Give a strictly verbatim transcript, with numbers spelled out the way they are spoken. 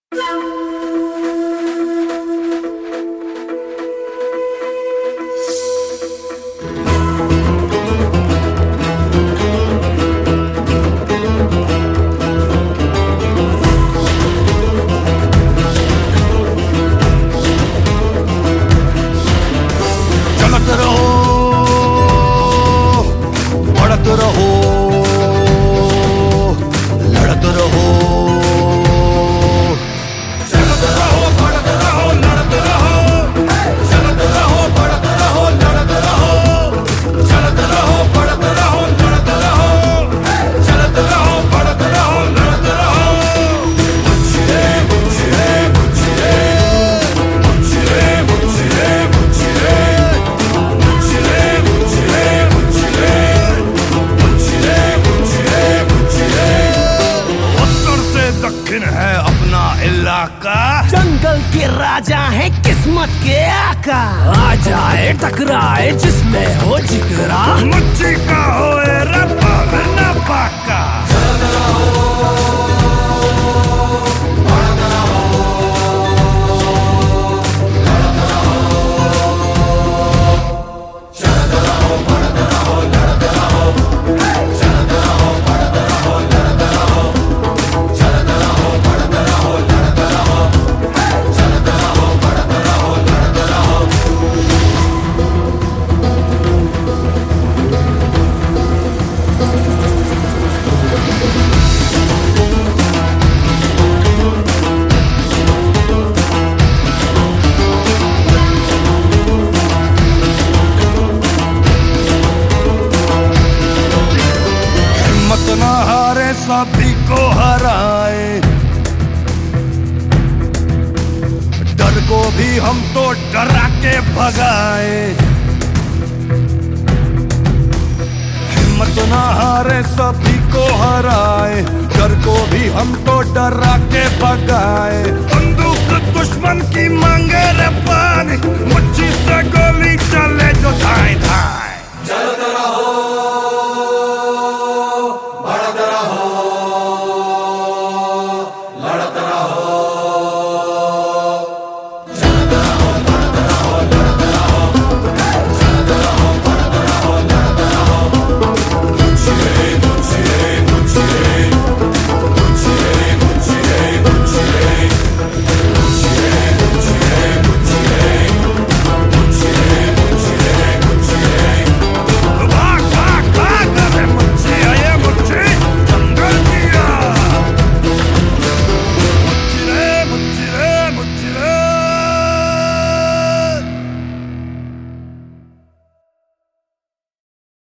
चलत रहो, बढ़त रहो, लड़त रहो। चलत रहो, बढ़त रहो, लड़त रहो। चलत रहो, बढ़त रहो, लड़त रहो। चलत रहो, बढ़त रहो, लड़त रहो। चलत रहो, बढ़त रहो, लड़त रहो। मुझे मुझे मुझे मुझे मुझे मुझे दक्षिण है अपना इलाका, जंगल के राजा है किस्मत के आका। आ जाए टकराए जिसमें हो जिगरा, मच्छी का होए रब्बा न पाका। ना हारे सभी को हराए, डर को भी हम तो डरा के भगाए। हिम्मत ना हारे सभी को हराए, डर को भी हम तो डरा के भगाए। बंदूक दुश्मन की मांगे रे पानी, मुझी से गोली चल